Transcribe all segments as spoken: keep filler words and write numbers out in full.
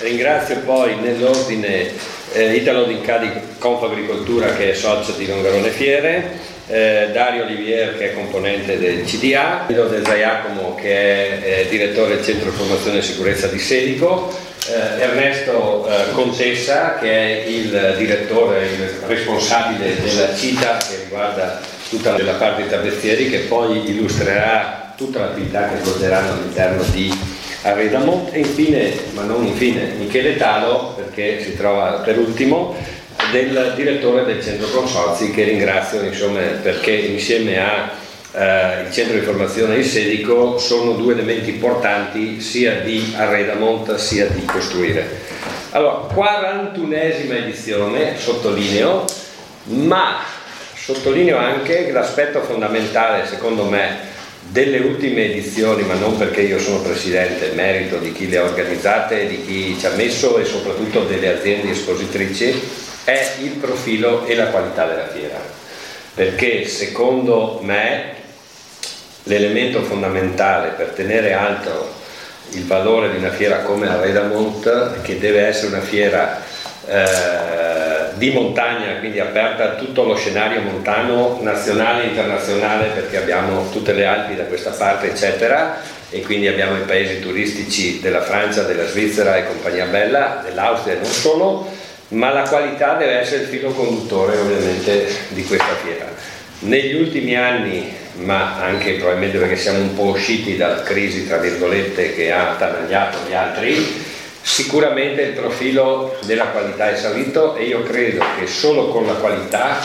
Ringrazio poi nell'ordine eh, Italo D'Inca di Confagricoltura, che è socio di Longarone Fiere, eh, Dario Olivier, che è componente del C D A, Guido De Giacomo, che è eh, direttore del Centro Informazione e Sicurezza di Sedico, eh, Ernesto eh, Contessa, che è il direttore, il responsabile della C I T A, che riguarda tutta la parte dei tabezzieri, che poi illustrerà tutta l'attività che svolgeranno all'interno di Arredamont, e infine, ma non infine, Michele Talo, perché si trova per ultimo, del direttore del Centro Consorzi, che ringrazio, insomma, perché insieme a eh, il Centro di Informazione di Sedico sono due elementi importanti sia di Arredamont sia di Costruire. Allora, quarantunesima edizione, sottolineo, ma sottolineo anche che l'aspetto fondamentale, secondo me, delle ultime edizioni, ma non perché io sono presidente, merito di chi le ha organizzate, di chi ci ha messo e soprattutto delle aziende espositrici, è il profilo e la qualità della fiera, perché secondo me l'elemento fondamentale per tenere alto il valore di una fiera come Arredamont, che deve essere una fiera eh, di montagna, quindi aperta a tutto lo scenario montano nazionale e internazionale, perché abbiamo tutte le Alpi da questa parte eccetera, e quindi abbiamo i paesi turistici della Francia, della Svizzera e compagnia bella, dell'Austria e non solo, ma la qualità deve essere il filo conduttore ovviamente di questa fiera. Negli ultimi anni, ma anche probabilmente perché siamo un po' usciti dalla crisi tra virgolette che ha attanagliato gli altri, sicuramente il profilo della qualità è salito, e io credo che solo con la qualità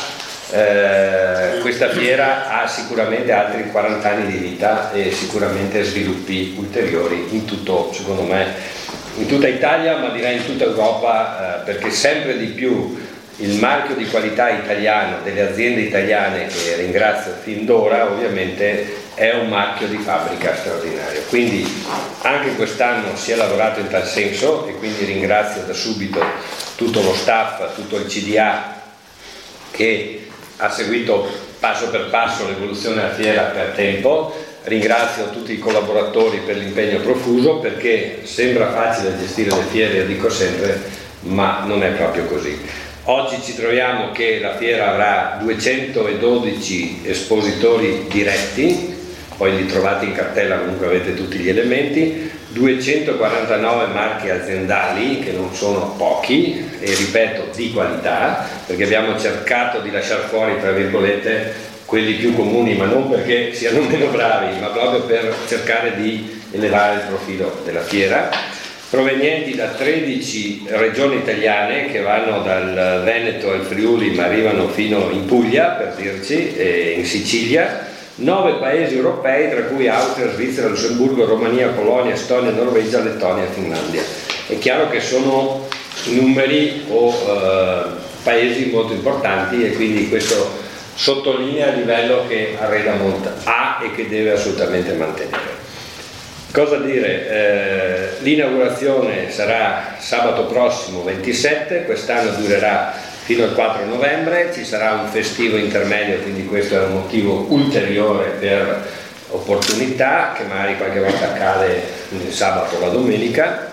eh, questa fiera ha sicuramente altri quaranta anni di vita e sicuramente sviluppi ulteriori in tutto, secondo me, in tutta Italia, ma direi in tutta Europa, eh, perché sempre di più il marchio di qualità italiano delle aziende italiane, che ringrazio fin d'ora, ovviamente è un marchio di fabbrica straordinario. Quindi anche quest'anno si è lavorato in tal senso, e quindi ringrazio da subito tutto lo staff, tutto il C D A che ha seguito passo per passo l'evoluzione della fiera per tempo. Ringrazio tutti i collaboratori per l'impegno profuso, perché sembra facile gestire le fiere, io dico sempre, ma non è proprio così. Oggi ci troviamo che la fiera avrà duecentododici espositori diretti, poi li trovate in cartella, comunque avete tutti gli elementi, duecentoquarantanove marchi aziendali, che non sono pochi, e ripeto, di qualità, perché abbiamo cercato di lasciare fuori, tra virgolette, quelli più comuni, ma non perché siano meno bravi, ma proprio per cercare di elevare il profilo della fiera, provenienti da tredici regioni italiane, che vanno dal Veneto al Friuli, ma arrivano fino in Puglia, per dirci, e in Sicilia, nove paesi europei, tra cui Austria, Svizzera, Lussemburgo, Romania, Polonia, Estonia, Norvegia, Lettonia e Finlandia. È chiaro che sono numeri o eh, paesi molto importanti, e quindi questo sottolinea il livello che Arredamont ha e che deve assolutamente mantenere. Cosa dire? Eh, l'inaugurazione sarà sabato prossimo ventisette, quest'anno durerà fino al quattro novembre, ci sarà un festivo intermedio, quindi questo è un motivo ulteriore per opportunità, che magari qualche volta accade il sabato o la domenica,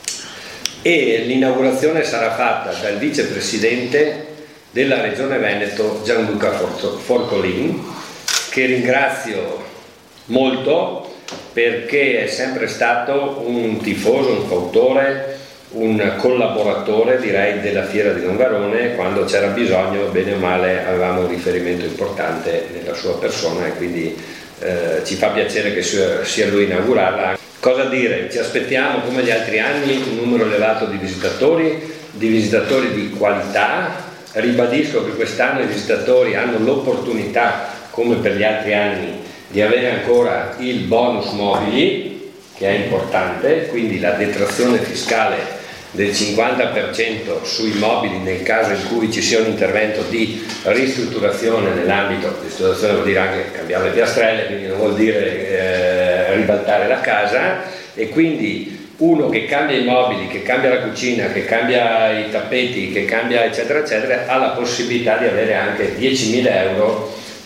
e l'inaugurazione sarà fatta dal vicepresidente della Regione Veneto, Gianluca Forcolin, che ringrazio molto, perché è sempre stato un tifoso, un fautore, un collaboratore, direi, della Fiera di Longarone. Quando c'era bisogno, bene o male, avevamo un riferimento importante nella sua persona, e quindi eh, ci fa piacere che sia lui a inaugurarla. Cosa dire? Ci aspettiamo, come gli altri anni, un numero elevato di visitatori, di visitatori di qualità. Ribadisco che quest'anno i visitatori hanno l'opportunità, come per gli altri anni, di avere ancora il bonus mobili, che è importante, quindi la detrazione fiscale del cinquanta per cento sui mobili nel caso in cui ci sia un intervento di ristrutturazione nell'ambito. Ristrutturazione vuol dire anche cambiare le piastrelle, quindi non vuol dire eh, ribaltare la casa, e quindi uno che cambia i mobili, che cambia la cucina, che cambia i tappeti, che cambia eccetera eccetera, ha la possibilità di avere anche diecimila euro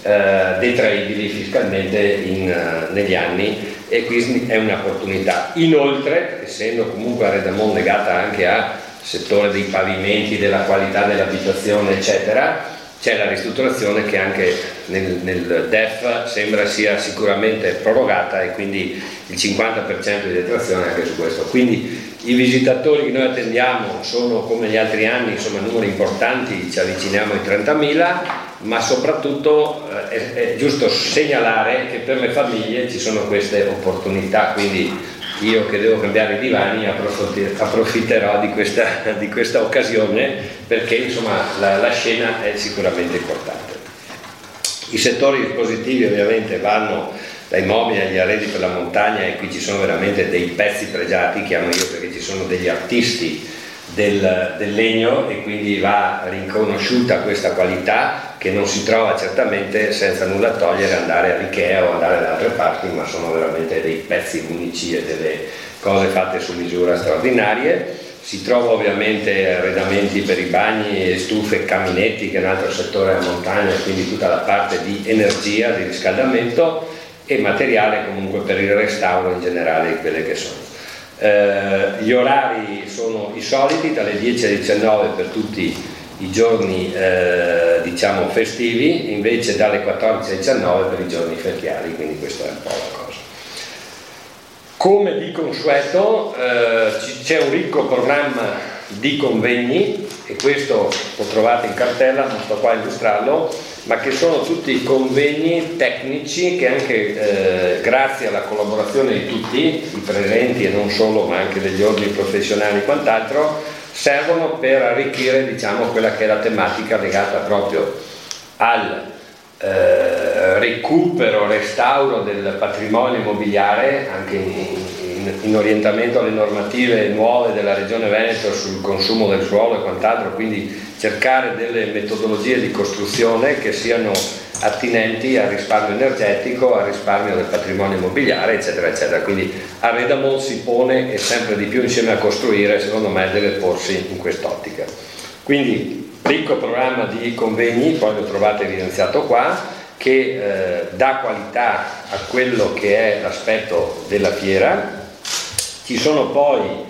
eh, detraibili fiscalmente in, uh, negli anni, e quindi è un'opportunità. Inoltre, essendo comunque Arredamont legata anche al settore dei pavimenti, della qualità dell'abitazione eccetera, c'è la ristrutturazione che anche nel, nel D E F sembra sia sicuramente prorogata, e quindi il cinquanta per cento di detrazione anche su questo. Quindi i visitatori che noi attendiamo sono, come gli altri anni, insomma numeri importanti, ci avviciniamo ai trentamila, ma soprattutto eh, è, è giusto segnalare che per le famiglie ci sono queste opportunità, quindi io che devo cambiare i divani approfitterò di questa, di questa occasione, perché insomma la, la scena è sicuramente importante. I settori dispositivi ovviamente vanno dai mobili agli arredi per la montagna, e qui ci sono veramente dei pezzi pregiati, chiamo io, perché ci sono degli artisti del, del legno, e quindi va riconosciuta questa qualità che non si trova certamente, senza nulla togliere, andare all'Ikea o andare da altre parti, ma sono veramente dei pezzi unici e delle cose fatte su misura straordinarie. Si trova ovviamente arredamenti per i bagni, stufe, caminetti, che è un altro settore della montagna, quindi tutta la parte di energia, di riscaldamento, e materiale comunque per il restauro in generale di quelle che sono. Eh, gli orari sono i soliti, dalle dieci alle diciannove per tutti i giorni eh, diciamo festivi, invece dalle quattordici alle diciannove per i giorni feriali, quindi questa è un po' la cosa. Come di consueto eh, c'è un ricco programma di convegni, e questo lo trovate in cartella, non sto qua a illustrarlo, ma che sono tutti convegni tecnici che anche eh, grazie alla collaborazione di tutti i presenti, e non solo, ma anche degli ordini professionali e quant'altro, servono per arricchire, diciamo, quella che è la tematica legata proprio al eh, recupero, restauro del patrimonio immobiliare, anche in, in, in orientamento alle normative nuove della Regione Veneto sul consumo del suolo e quant'altro, quindi cercare delle metodologie di costruzione che siano attinenti al risparmio energetico, al risparmio del patrimonio immobiliare, eccetera, eccetera. Quindi Arredamont si pone, e sempre di più insieme a costruire, secondo me deve porsi in quest'ottica. Quindi ricco programma di convegni, poi lo trovate evidenziato qua, che eh, dà qualità a quello che è l'aspetto della fiera. Ci sono poi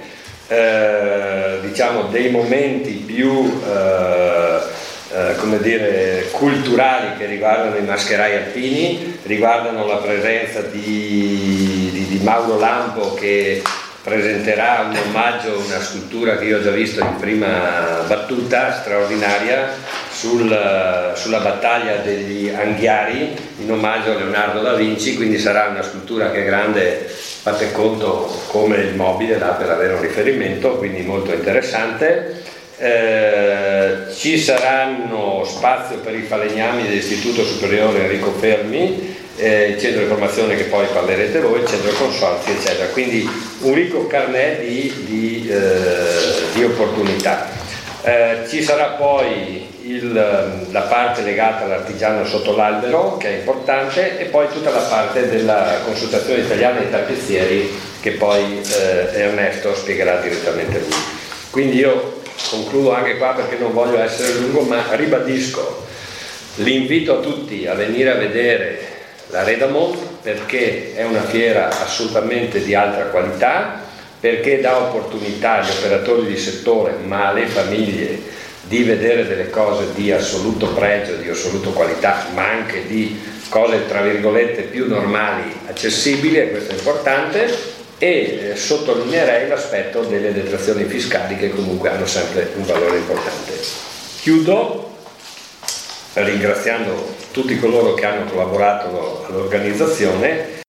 eh, diciamo dei momenti più eh, Eh, come dire, culturali, che riguardano i mascherai alpini, riguardano la presenza di, di, di Mauro Lampo, che presenterà un omaggio, una scultura che io ho già visto in prima battuta, straordinaria, sul, sulla battaglia degli Anghiari, in omaggio a Leonardo da Vinci, quindi sarà una scultura che è grande, fate conto come il mobile là, per avere un riferimento, quindi molto interessante. Eh, ci saranno spazio per i falegnami dell'Istituto Superiore Enrico Fermi, eh, il centro di formazione che poi parlerete voi, il centro consorzi, eccetera. Quindi un ricco carnet di, di, eh, di opportunità. Eh, ci sarà poi il, la parte legata all'artigiano sotto l'albero, che è importante, e poi tutta la parte della consultazione italiana dei tappezzieri, che poi eh, Ernesto spiegherà direttamente lui. Quindi io concludo anche qua, perché non voglio essere lungo, ma ribadisco l'invito a tutti a venire a vedere l'Arredamont, perché è una fiera assolutamente di alta qualità, perché dà opportunità agli operatori di settore, ma alle famiglie, di vedere delle cose di assoluto pregio, di assoluta qualità, ma anche di cose tra virgolette più normali, accessibili, e questo è importante. E eh, sottolineerei l'aspetto delle detrazioni fiscali, che comunque hanno sempre un valore importante. Chiudo ringraziando tutti coloro che hanno collaborato all'organizzazione